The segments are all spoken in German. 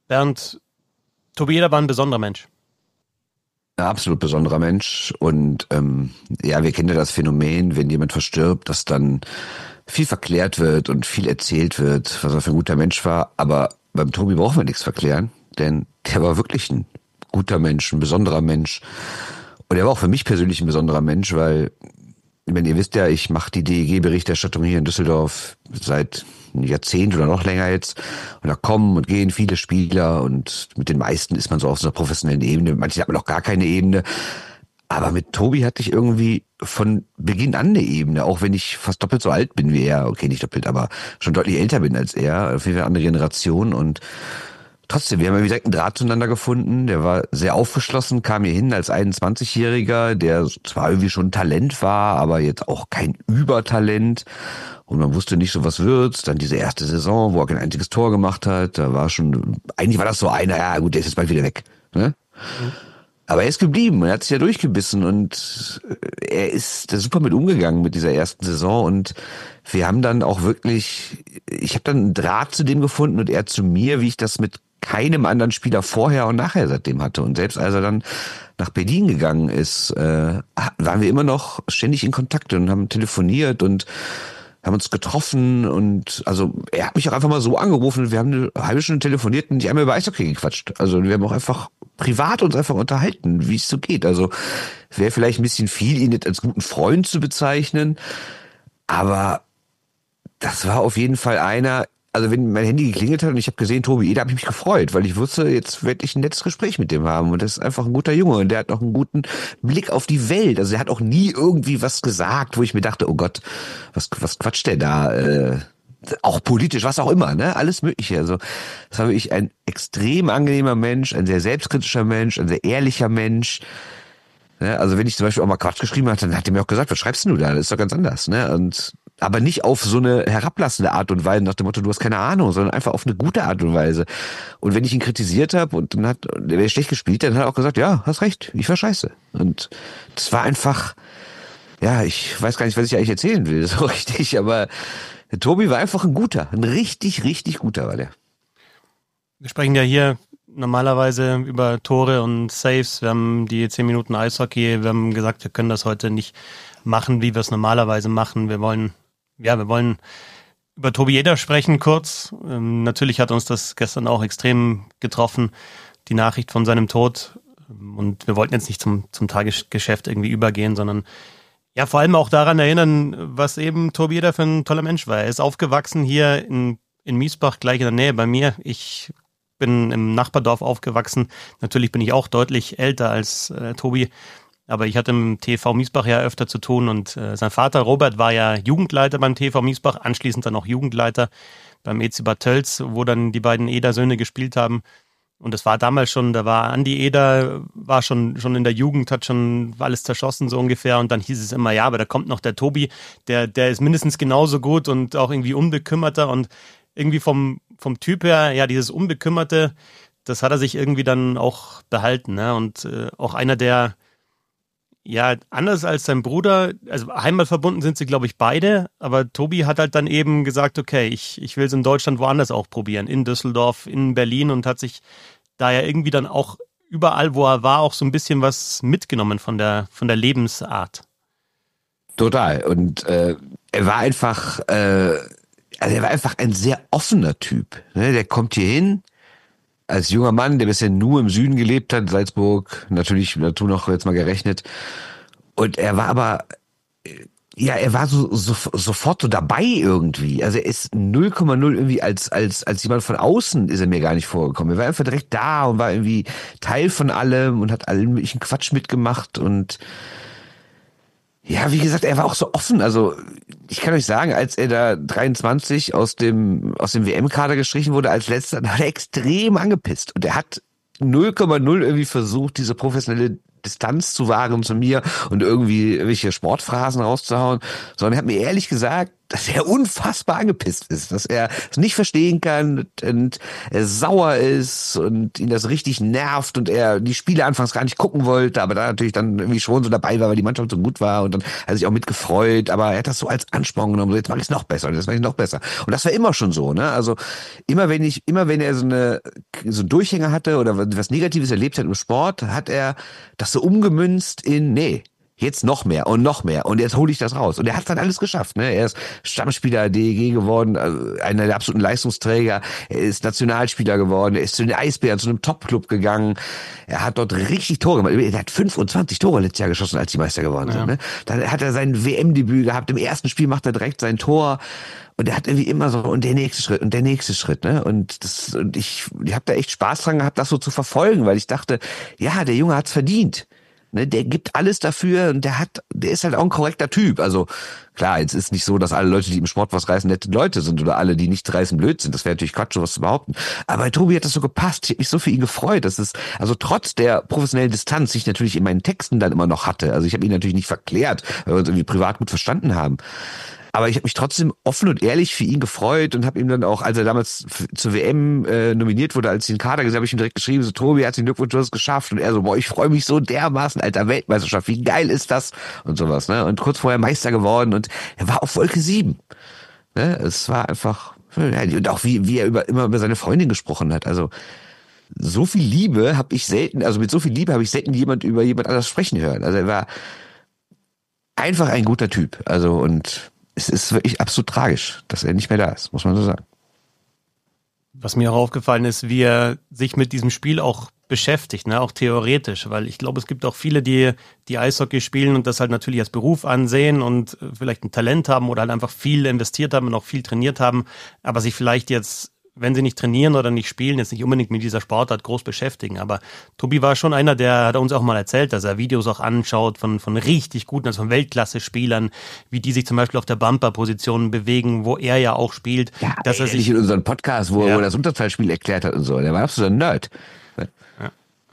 Bernd, Tobi Eder war ein besonderer Mensch. Ein absolut besonderer Mensch und wir kennen ja das Phänomen, wenn jemand verstirbt, dass dann viel verklärt wird und viel erzählt wird, was er für ein guter Mensch war, aber beim Tobi brauchen wir nichts verklären, denn der war wirklich ein guter Mensch, ein besonderer Mensch und er war auch für mich persönlich ein besonderer Mensch, weil, wenn ihr wisst ja, ich mache die DEG-Berichterstattung hier in Düsseldorf seit einem Jahrzehnt oder noch länger jetzt. Und da kommen und gehen viele Spieler und mit den meisten ist man so auf so einer professionellen Ebene. Manche hat man auch gar keine Ebene. Aber mit Tobi hatte ich irgendwie von Beginn an eine Ebene, auch wenn ich fast doppelt so alt bin wie er. Okay, nicht doppelt, aber schon deutlich älter bin als er. Auf jeden Fall eine andere Generation und trotzdem, wir haben irgendwie direkt einen Draht zueinander gefunden. Der war sehr aufgeschlossen, kam hier hin als 21-Jähriger, der zwar irgendwie schon Talent war, aber jetzt auch kein Übertalent. Und man wusste nicht so, was wird's. Dann diese erste Saison, wo er kein einziges Tor gemacht hat. Eigentlich war das so einer, ja gut, der ist jetzt bald wieder weg. Ne? Mhm. Aber er ist geblieben, er hat sich ja durchgebissen und er ist da super mit umgegangen mit dieser ersten Saison und wir haben dann auch wirklich, ich habe dann einen Draht zu dem gefunden und er zu mir, wie ich das mit keinem anderen Spieler vorher und nachher seitdem hatte. Und selbst als er dann nach Berlin gegangen ist, waren wir immer noch ständig in Kontakt und haben telefoniert und haben uns getroffen und also er hat mich auch einfach mal so angerufen und wir haben eine halbe Stunde telefoniert und nicht einmal über Eishockey gequatscht. Also wir haben auch einfach privat uns einfach unterhalten, wie es so geht. Also wäre vielleicht ein bisschen viel, ihn jetzt als guten Freund zu bezeichnen, aber das war auf jeden Fall einer, also wenn mein Handy geklingelt hat und ich habe gesehen, Tobi Eder, habe ich mich gefreut, weil ich wusste, jetzt werde ich ein nettes Gespräch mit dem haben und das ist einfach ein guter Junge und der hat noch einen guten Blick auf die Welt. Also er hat auch nie irgendwie was gesagt, wo ich mir dachte, oh Gott, was quatscht der da? Auch politisch, was auch immer, ne? Alles Mögliche. Also das war wirklich ein extrem angenehmer Mensch, ein sehr selbstkritischer Mensch, ein sehr ehrlicher Mensch. Ne? Also wenn ich zum Beispiel auch mal Quatsch geschrieben hatte, dann hat er mir auch gesagt, was schreibst du da? Das ist doch ganz anders, ne? Und aber nicht auf so eine herablassende Art und Weise nach dem Motto, du hast keine Ahnung, sondern einfach auf eine gute Art und Weise. Und wenn ich ihn kritisiert habe und dann hat er schlecht gespielt, dann hat er auch gesagt, ja, hast recht, ich war scheiße. Und das war einfach, ja, ich weiß gar nicht, was ich eigentlich erzählen will, so richtig, aber der Tobi war einfach ein richtig, richtig guter war der. Wir sprechen ja hier normalerweise über Tore und Saves. Wir haben die 10 Minuten Eishockey. Wir haben gesagt, wir können das heute nicht machen, wie wir es normalerweise machen. Wir wollen über Tobi Eder sprechen kurz. Natürlich hat uns das gestern auch extrem getroffen, die Nachricht von seinem Tod. Und wir wollten jetzt nicht zum Tagesgeschäft irgendwie übergehen, sondern ja, vor allem auch daran erinnern, was eben Tobi Eder für ein toller Mensch war. Er ist aufgewachsen hier in Miesbach, gleich in der Nähe bei mir. Ich bin im Nachbardorf aufgewachsen. Natürlich bin ich auch deutlich älter als Tobi, aber ich hatte im TV Miesbach ja öfter zu tun und sein Vater Robert war ja Jugendleiter beim TV Miesbach, anschließend dann auch Jugendleiter beim EC Bad Tölz, wo dann die beiden Eder-Söhne gespielt haben. Und das war damals schon, da war Andi Eder, war schon in der Jugend, hat schon alles zerschossen so ungefähr und dann hieß es immer, ja, aber da kommt noch der Tobi, der ist mindestens genauso gut und auch irgendwie unbekümmerter und irgendwie vom Typ her, ja, dieses Unbekümmerte, das hat er sich irgendwie dann auch behalten, ne? Und auch einer, der, ja, anders als sein Bruder, also heimatverbunden sind sie, glaube ich, beide, aber Tobi hat halt dann eben gesagt, okay, ich will es in Deutschland woanders auch probieren, in Düsseldorf, in Berlin und hat sich da ja irgendwie dann auch überall, wo er war, auch so ein bisschen was mitgenommen von der Lebensart. Total. Und er war einfach ein sehr offener Typ. Ne? Der kommt hier hin, als junger Mann, der bisher nur im Süden gelebt hat, Salzburg, natürlich dazu noch jetzt mal gerechnet. Und er war aber, ja, er war sofort so dabei irgendwie. Also er ist 0,0 irgendwie als jemand von außen ist er mir gar nicht vorgekommen. Er war einfach direkt da und war irgendwie Teil von allem und hat allen möglichen Quatsch mitgemacht und ja, wie gesagt, er war auch so offen. Also ich kann euch sagen, als er da 23 aus dem WM-Kader gestrichen wurde als letzter, da war er extrem angepisst. Und er hat 0,0 irgendwie versucht, diese professionelle Distanz zu wahren zu mir und irgendwie irgendwelche Sportphrasen rauszuhauen. Sondern er hat mir ehrlich gesagt, dass er unfassbar angepisst ist, dass er es nicht verstehen kann und er sauer ist und ihn das richtig nervt und er die Spiele anfangs gar nicht gucken wollte, aber da natürlich dann irgendwie schon so dabei war, weil die Mannschaft so gut war und dann hat er sich auch mitgefreut, aber er hat das so als Ansporn genommen, so jetzt mache ich es noch besser und jetzt mache ich es noch besser. Und das war immer schon so, ne? Also immer wenn er so einen Durchhänger hatte oder was Negatives erlebt hat im Sport, hat er das so umgemünzt in, nee, jetzt noch mehr und jetzt hole ich das raus. Und er hat dann alles geschafft. Ne? Er ist Stammspieler DEG geworden, einer der absoluten Leistungsträger. Er ist Nationalspieler geworden. Er ist zu den Eisbären, zu einem Top-Club gegangen. Er hat dort richtig Tore gemacht. Er hat 25 Tore letztes Jahr geschossen, als die Meister geworden sind. Ne? Dann hat er sein WM-Debüt gehabt. Im ersten Spiel macht er direkt sein Tor. Und er hat irgendwie immer so, und der nächste Schritt, ne? Und ich habe da echt Spaß dran gehabt, das so zu verfolgen, weil ich dachte, ja, der Junge hat's verdient. Ne, der gibt alles dafür und der ist halt auch ein korrekter Typ. Also klar, jetzt ist nicht so, dass alle Leute, die im Sport was reißen, nette Leute sind oder alle, die nicht reißen, blöd sind. Das wäre natürlich Quatsch, sowas zu behaupten. Aber bei Tobi hat das so gepasst. Ich habe mich so für ihn gefreut, dass es, also trotz der professionellen Distanz, die ich natürlich in meinen Texten dann immer noch hatte. Also ich habe ihn natürlich nicht verklärt, weil wir uns irgendwie privat gut verstanden haben. Aber ich habe mich trotzdem offen und ehrlich für ihn gefreut und habe ihm dann auch, als er damals zur WM nominiert wurde, als ich den Kader gesehen habe, ich ihm direkt geschrieben, so Tobi, herzlichen Glückwunsch, du hast es geschafft. Und er so, boah, ich freue mich so dermaßen, Alter, Weltmeisterschaft, wie geil ist das? Und sowas, ne? Und kurz vorher Meister geworden und er war auf Wolke 7. Ne? Es war einfach, und auch wie er immer über seine Freundin gesprochen hat. Also so viel Liebe habe ich selten, also mit so viel Liebe habe ich selten über jemand anders sprechen hören. Also er war einfach ein guter Typ. Also und es ist wirklich absolut tragisch, dass er nicht mehr da ist, muss man so sagen. Was mir auch aufgefallen ist, wie er sich mit diesem Spiel auch beschäftigt, ne, auch theoretisch, weil ich glaube, es gibt auch viele, die Eishockey spielen und das halt natürlich als Beruf ansehen und vielleicht ein Talent haben oder halt einfach viel investiert haben und auch viel trainiert haben, aber sich vielleicht jetzt, wenn sie nicht trainieren oder nicht spielen, jetzt nicht unbedingt mit dieser Sportart groß beschäftigen. Aber Tobi war schon einer, der hat uns auch mal erzählt, dass er Videos auch anschaut von richtig guten, also von Weltklasse-Spielern, wie die sich zum Beispiel auf der Bumper-Position bewegen, wo er ja auch spielt. Ja, dass er sich in unserem Podcast, wo er das Unterzahlspiel erklärt hat und so. Der war absolut ein Nerd. Ja.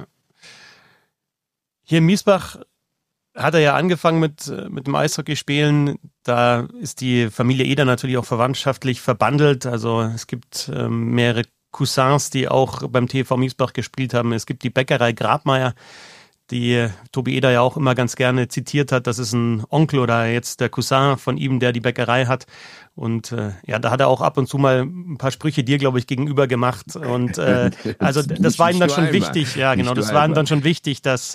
Hier in Miesbach hat er ja angefangen mit dem Eishockeyspielen. Da ist die Familie Eder natürlich auch verwandtschaftlich verbandelt. Also es gibt mehrere Cousins, die auch beim TV Miesbach gespielt haben. Es gibt die Bäckerei Grabmeier, die Tobi Eder ja auch immer ganz gerne zitiert hat. Das ist ein Onkel oder jetzt der Cousin von ihm, der die Bäckerei hat. Und da hat er auch ab und zu mal ein paar Sprüche dir, glaube ich, gegenüber gemacht. Und also das war ihm dann schon wichtig. Ja, genau, das war ihm dann schon wichtig, dass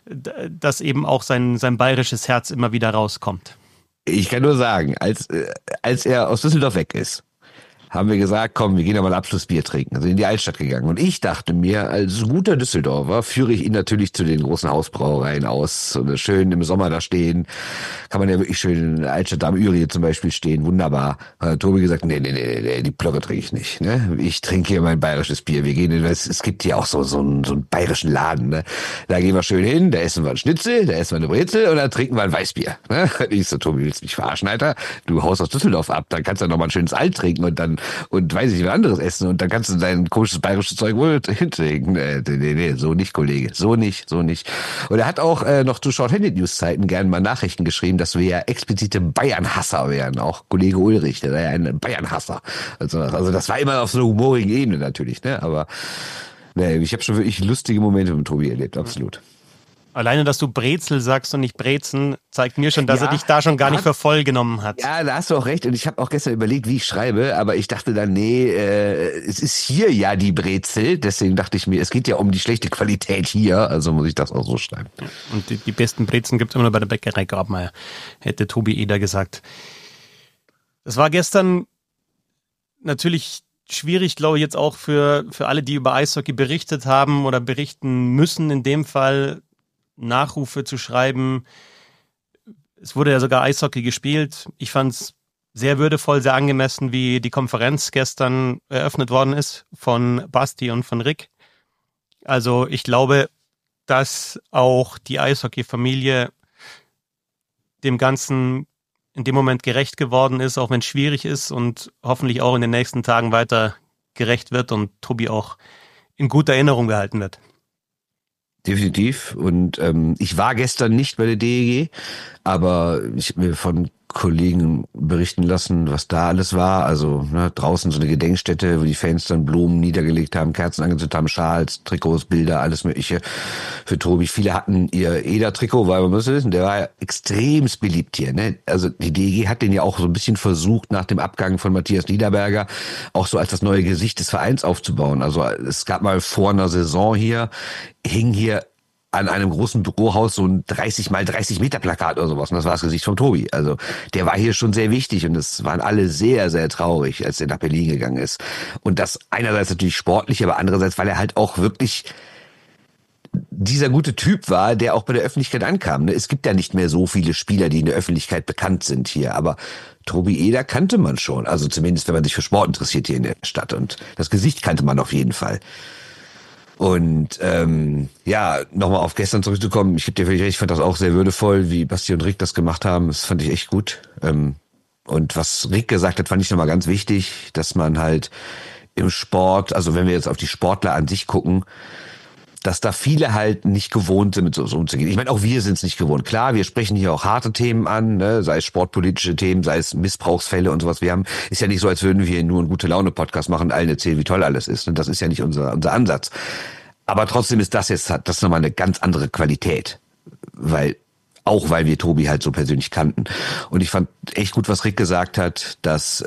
eben auch sein bayerisches Herz immer wieder rauskommt. Ich kann nur sagen, als er aus Düsseldorf weg ist, haben wir gesagt, komm, wir gehen ja mal Abschlussbier trinken. Also in die Altstadt gegangen. Und ich dachte mir, als guter Düsseldorfer führe ich ihn natürlich zu den großen Hausbrauereien aus. Und schön im Sommer da stehen. Kann man ja wirklich schön in der Altstadt am Ürie zum Beispiel stehen. Wunderbar. Hat Tobi gesagt, nee, die Plörre trinke ich nicht. Ne? Ich trinke hier mein bayerisches Bier. Wir gehen es gibt hier auch so einen bayerischen Laden. Ne? Da gehen wir schön hin, da essen wir einen Schnitzel, da essen wir eine Brezel und dann trinken wir ein Weißbier. Ne? Ich so, Tobi, willst du mich verarschen, Alter? Du haust aus Düsseldorf ab, dann kannst du noch mal ein schönes Alt trinken und weiß ich nicht, was anderes essen und dann kannst du dein komisches bayerisches Zeug wohl hinlegen. Nee, so nicht, Kollege, so nicht. Und er hat auch noch zu Short-Handed-News-Zeiten gerne mal Nachrichten geschrieben, dass wir ja explizite Bayern-Hasser wären. Auch Kollege Ulrich, der war ja ein Bayern-Hasser. Also das war immer auf so einer humorigen Ebene natürlich, ne? Aber ich habe schon wirklich lustige Momente mit Tobi erlebt, absolut. Alleine, dass du Brezel sagst und nicht Brezen, zeigt mir schon, dass er dich da schon gar nicht für voll genommen hat. Ja, da hast du auch recht. Und ich habe auch gestern überlegt, wie ich schreibe, aber ich dachte dann, es ist hier ja die Brezel. Deswegen dachte ich mir, es geht ja um die schlechte Qualität hier, also muss ich das auch so schreiben. Und die besten Brezen gibt's immer nur bei der Bäckerei Grabmeier, hätte Tobi Eder gesagt. Das war gestern natürlich schwierig, glaube ich, jetzt auch für alle, die über Eishockey berichtet haben oder berichten müssen, in dem Fall Nachrufe zu schreiben. Es wurde ja sogar Eishockey gespielt. Ich fand es sehr würdevoll, sehr angemessen, wie die Konferenz gestern eröffnet worden ist von Basti und von Rick. Also ich glaube, dass auch die Eishockey-Familie dem Ganzen in dem Moment gerecht geworden ist, auch wenn es schwierig ist und hoffentlich auch in den nächsten Tagen weiter gerecht wird und Tobi auch in guter Erinnerung gehalten wird. Definitiv. Und ich war gestern nicht bei der DEG, aber ich habe mir von Kollegen berichten lassen, was da alles war. Also draußen so eine Gedenkstätte, wo die Fans dann Blumen niedergelegt haben, Kerzen angezündet haben, Schals, Trikots, Bilder, alles Mögliche für Tobi. Viele hatten ihr Eder-Trikot, weil man muss wissen, der war ja extremst beliebt hier. Ne? Also die DEG hat den ja auch so ein bisschen versucht, nach dem Abgang von Matthias Niederberger auch so als das neue Gesicht des Vereins aufzubauen. Also es gab mal vor einer Saison hier, hing hier an einem großen Bürohaus so ein 30 mal 30 Meter Plakat oder sowas. Und das war das Gesicht von Tobi. Also der war hier schon sehr wichtig und es waren alle sehr, sehr traurig, als er nach Berlin gegangen ist. Und das einerseits natürlich sportlich, aber andererseits, weil er halt auch wirklich dieser gute Typ war, der auch bei der Öffentlichkeit ankam. Es gibt ja nicht mehr so viele Spieler, die in der Öffentlichkeit bekannt sind hier, aber Tobi Eder kannte man schon. Also zumindest, wenn man sich für Sport interessiert hier in der Stadt. Und das Gesicht kannte man auf jeden Fall. Und nochmal auf gestern zurückzukommen, ich gebe dir völlig recht, ich fand das auch sehr würdevoll, wie Basti und Rick das gemacht haben. Das fand ich echt gut. Und was Rick gesagt hat, fand ich nochmal ganz wichtig, dass man halt im Sport, also wenn wir jetzt auf die Sportler an sich gucken, dass da viele halt nicht gewohnt sind, mit so umzugehen. Ich meine, auch wir sind es nicht gewohnt. Klar, wir sprechen hier auch harte Themen an, ne? Sei es sportpolitische Themen, sei es Missbrauchsfälle und sowas. Ist ja nicht so, als würden wir nur einen Gute-Laune-Podcast machen und allen erzählen, wie toll alles ist. Und das ist ja nicht unser Ansatz. Aber trotzdem ist das nochmal eine ganz andere Qualität. Weil wir Tobi halt so persönlich kannten. Und ich fand echt gut, was Rick gesagt hat, dass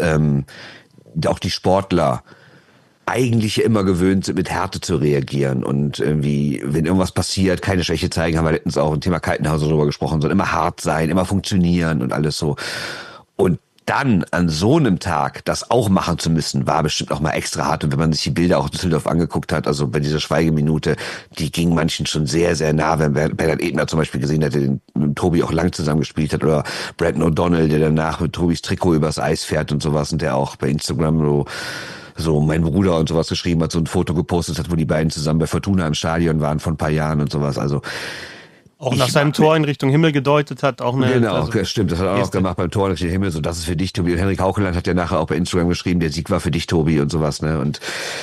auch die Sportler eigentlich immer gewöhnt sind, mit Härte zu reagieren und irgendwie, wenn irgendwas passiert, keine Schwäche zeigen, haben wir letztens auch im Thema Kaltenhauser darüber gesprochen, sondern immer hart sein, immer funktionieren und alles so. Und dann an so einem Tag das auch machen zu müssen, war bestimmt auch mal extra hart. Und wenn man sich die Bilder auch in Düsseldorf angeguckt hat, also bei dieser Schweigeminute, die ging manchen schon sehr, sehr nah. Wenn Bernhard Ebner zum Beispiel gesehen hat, der mit Tobi auch lang zusammengespielt hat, oder Brandon O'Donnell, der danach mit Tobis Trikot übers Eis fährt und sowas und der auch bei Instagram so mein Bruder und sowas geschrieben hat, so ein Foto gepostet hat, wo die beiden zusammen bei Fortuna im Stadion waren vor ein paar Jahren und sowas. Also auch nach seinem Tor in Richtung Himmel gedeutet hat, auch eine. Genau, stimmt, das hat er auch noch gemacht beim Tor in Richtung Himmel, so das ist für dich, Tobi. Und Henrik Haukeland hat ja nachher auch bei Instagram geschrieben, der Sieg war für dich, Tobi, und sowas, ne? Und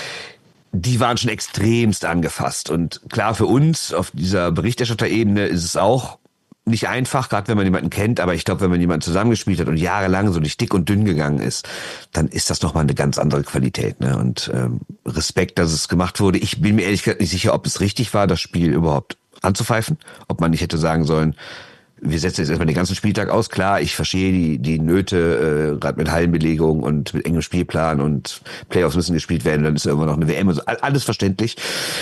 die waren schon extremst angefasst. Und klar, für uns auf dieser Berichterstatterebene ist es auch nicht einfach, gerade wenn man jemanden kennt, aber ich glaube, wenn man jemanden zusammengespielt hat und jahrelang so durch dick und dünn gegangen ist, dann ist das nochmal eine ganz andere Qualität, ne? Und Respekt, dass es gemacht wurde. Ich bin mir ehrlich gesagt nicht sicher, ob es richtig war, das Spiel überhaupt anzupfeifen, ob man nicht hätte sagen sollen, wir setzen jetzt erstmal den ganzen Spieltag aus. Klar, ich verstehe die Nöte, gerade mit Hallenbelegung und mit engem Spielplan und Playoffs müssen gespielt werden, dann ist ja immer noch eine WM und so, alles verständlich.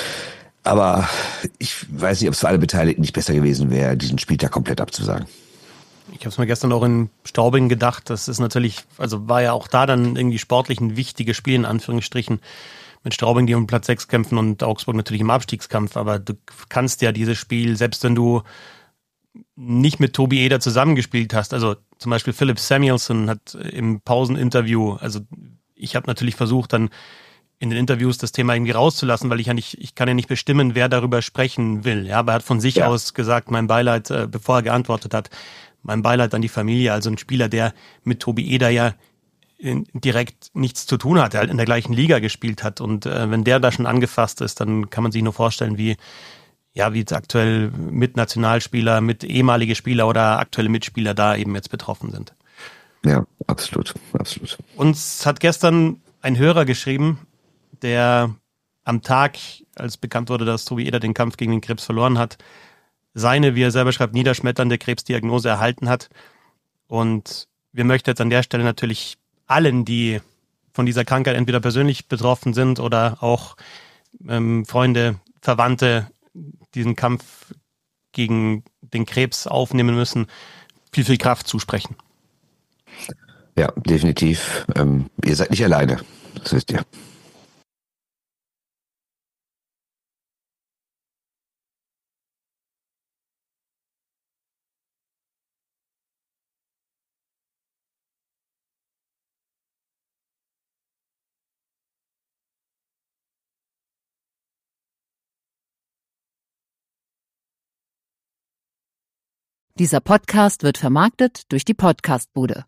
Aber ich weiß nicht, ob es für alle Beteiligten nicht besser gewesen wäre, diesen Spieltag komplett abzusagen. Ich habe es mir gestern auch in Straubing gedacht, das ist natürlich, also war ja auch da dann irgendwie sportlich ein wichtiges Spiel, in Anführungsstrichen, mit Straubing, die um Platz 6 kämpfen und Augsburg natürlich im Abstiegskampf, aber du kannst ja dieses Spiel, selbst wenn du nicht mit Tobi Eder zusammengespielt hast, also zum Beispiel Philip Samuelson hat im Pauseninterview, also ich habe natürlich versucht dann in den Interviews das Thema irgendwie rauszulassen, weil ich kann ja nicht bestimmen, wer darüber sprechen will, ja, aber er hat von sich aus gesagt, mein Beileid, bevor er geantwortet hat, mein Beileid an die Familie, also ein Spieler, der mit Tobi Eder ja direkt nichts zu tun hat, der halt in der gleichen Liga gespielt hat und wenn der da schon angefasst ist, dann kann man sich nur vorstellen, wie jetzt aktuell mit Nationalspieler, mit ehemalige Spieler oder aktuelle Mitspieler da eben jetzt betroffen sind. Ja, absolut, absolut. Uns hat gestern ein Hörer geschrieben, der am Tag, als bekannt wurde, dass Tobi Eder den Kampf gegen den Krebs verloren hat, seine, wie er selber schreibt, niederschmetternde Krebsdiagnose erhalten hat. Und wir möchten jetzt an der Stelle natürlich allen, die von dieser Krankheit entweder persönlich betroffen sind oder auch Freunde, Verwandte diesen Kampf gegen den Krebs aufnehmen müssen, viel, viel Kraft zusprechen. Ja, definitiv. Ihr seid nicht alleine, das wisst ihr. Dieser Podcast wird vermarktet durch die Podcastbude.